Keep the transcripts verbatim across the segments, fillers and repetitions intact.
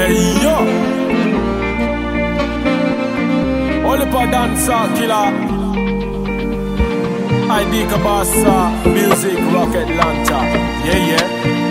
Hey yo, Oliver dancer killer. I D Kabasa, music rocket launcher. Yeah yeah.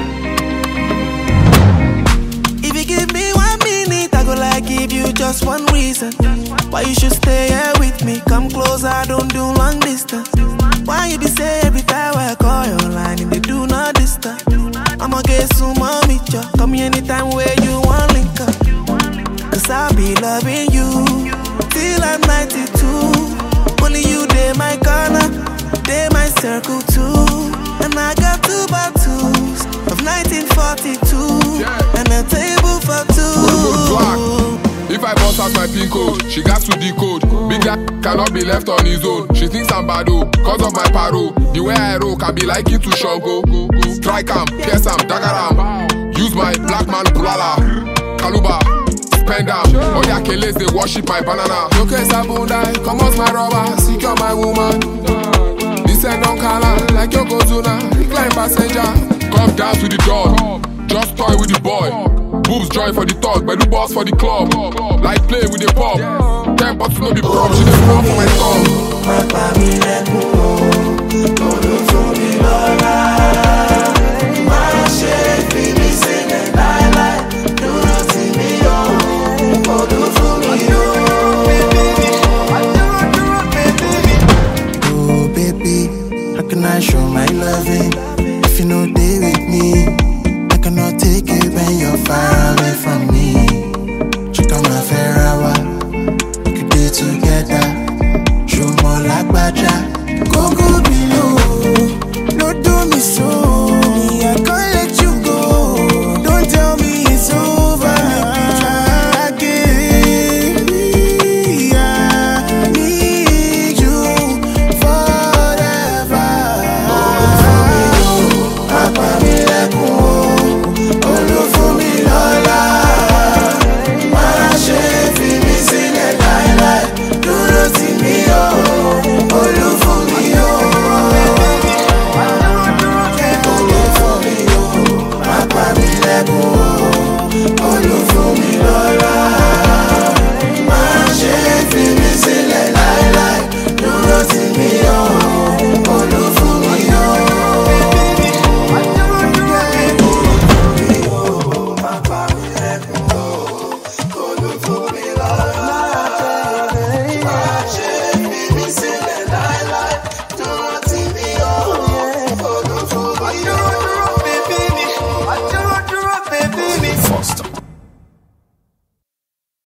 If you give me one minute, I go like give you just one reason why you should stay here with me. Come close, I don't do long distance. Why you be say every time I call your line and they do not disturb? I'ma get some mommy ya. Call me anytime where you want link up. Cause I'll be loving you till I'm ninety-two. Only you they my corner, they my circle too. And I got two bottles of nineteen forty-two, yeah. And a table for two. If I bust out my pin code, she got to decode. Big guy cannot be left on his own. She thinks I'm bad, oh, cause of my paro. The way I roll can be like it to Shango. Strike am, pierce am, dagger am. Use my black man bulala, kaluba, spend am. All the akeles they worship my banana. Okay, Sabundai, come out my rubber, secure my woman. This ain't no color, like Yokozuna, recline passenger. Come down to the door, just toy with the boy. Boobs join for the talk, but the boss for the club. Like play with the pop. Ten bucks no be prom, she dey blow for my tongue. My family let me know.